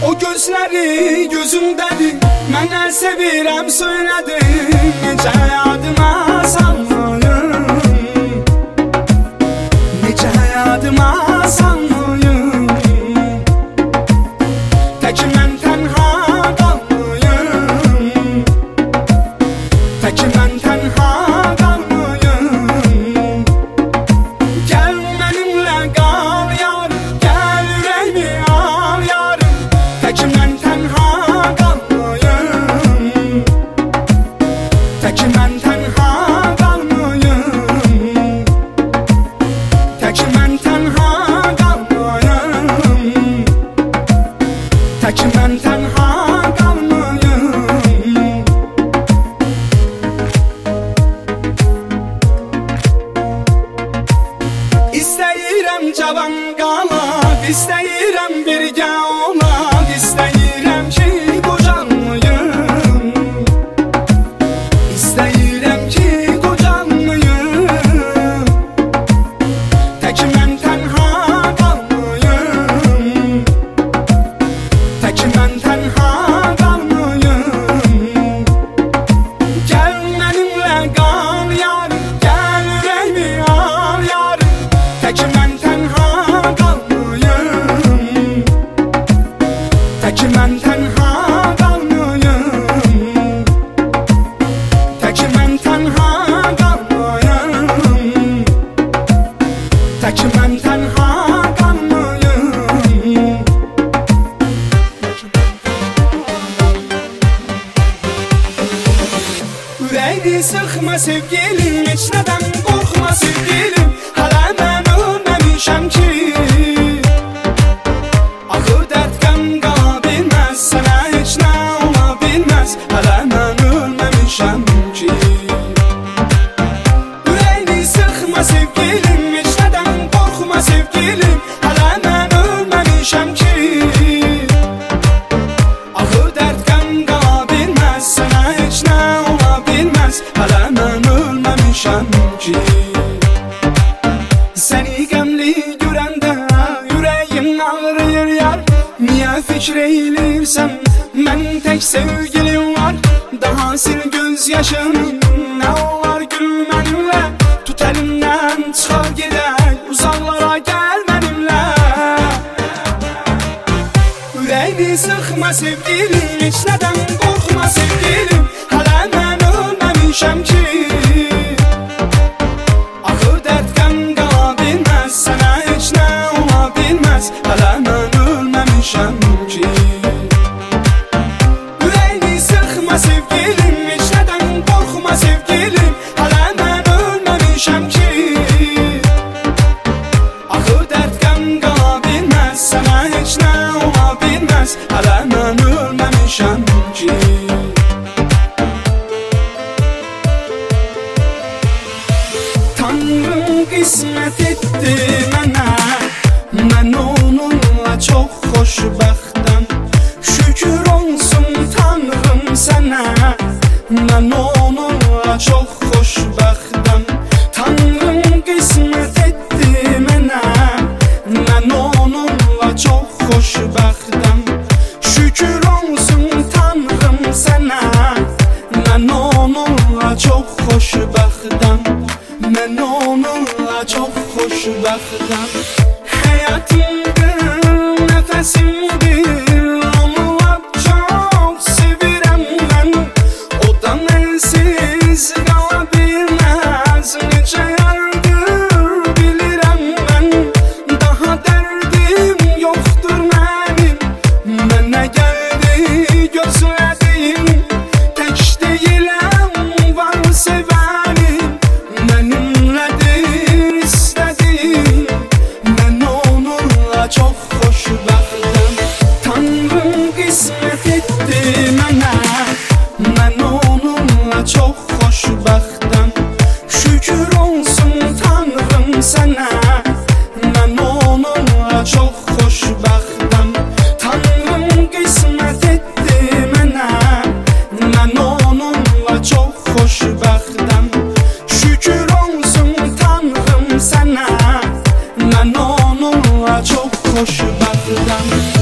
O gözləri gözümdədir, mənə sevirəm söylədim. Necə yadıma salmayım, necə yadıma salmayım. Tək mən tənha qalmayım, tək mən tənha qalmayım. Gəl mənimlə qal yarım, gəl ürəyimi al yarım. Tək mən tənha qalmayım, tək mən tənha qalmayım. Tək mən tənha qalmayım, tək mən tənha qalmayım. İstəyirəm cavan qalaq, istəyirəm birgə olaq, istəyirəm ki qocalmayım, istəyirəm ki qocalmayım. Tək mən tənha qalmayım, tək mən tənha qalmayım. Gəl mənimlə qal yarım, gəl ürəyimi al yarım. Tək mən tənha qalmayım, tək mən tənha qalmayım. Tək mən tənha qalmayım, tək mən tənha qalmayım. Ürəyini sıxma sevgilim, heç nədən qorxma sevgilim. Hələ mən ölməmişəm ki, axı dərd qəm qala bilməz, sənə heç nə ola bilməz. Hələ mən ölməmişəm ki. Ürəyini sıxma sevgilim, heç nədən qorxma sevgilim. Hələ mən ölməmişəm ki, axı dərd qəm qala bilməz, sənə heç nə ola bilməz. Hələ mən ölməmişəm ki. Səni qəmli görəndə ürəyim ağrıyır yar. Niyə fikr eylirsən, mənim tək sevgilim var. Daha sil göz yaşını, nə olar gül mənimlə. Tut əlimdən çıxar gedək, uzaqlara gəl mənimlə. Ürəyini sıxma sevgilim, heç nədən qorxma sevgilim. Hələ mən ölməmişəm ki, axı dərd qəm qala bilməz, sənə heç nə ola bilməz. Hələ mən ölməmişəm ki. Ürəyini sıxma sevgilim, heç nədən qorxma sevgilim. Hələ mən ölməmişəm ki, axı dərd qəm qala bilməz, sənə heç nə ola bilməz. Hələ mən ölməmişəm ki. Tanrım qismət etdi mənə, mən onunla çox xoşbəxtəm. Şükür olsun Tanrım sənə, mən onunla çox xoşbəxtəm. Tanrım qismət etdi mənə, mən onunla çox xoşbəxtəm. Şükür olsun Tanrım sənə, mən onunla çox xoşbəxtəm. Mən onunla çox xoşbəxtəm. Həyatımdır, nəfəsimdir, onu lap çox sevirəm mən. O da mənsiz qala bilməz, necə yardır bilirəm mən. Daha dərdim yoxdur mənim, mənə gəldi gözlədim. Tək deyiləm, var sevənim, mənimlədir istədim. Mən onunla çox xoşbəxtəm. Tanrım qismət etdi mənə, mən onunla çox xoşbəxtəm. Şükür olsun Tanrım sənə, mən onunla çox xoşbəxtəm. Tanrım qismət etdi mənə, mən onunla çox xoşbəxtəm. Şükür olsun Tanrım sənə, mən onunla çox xoşbəxtəm.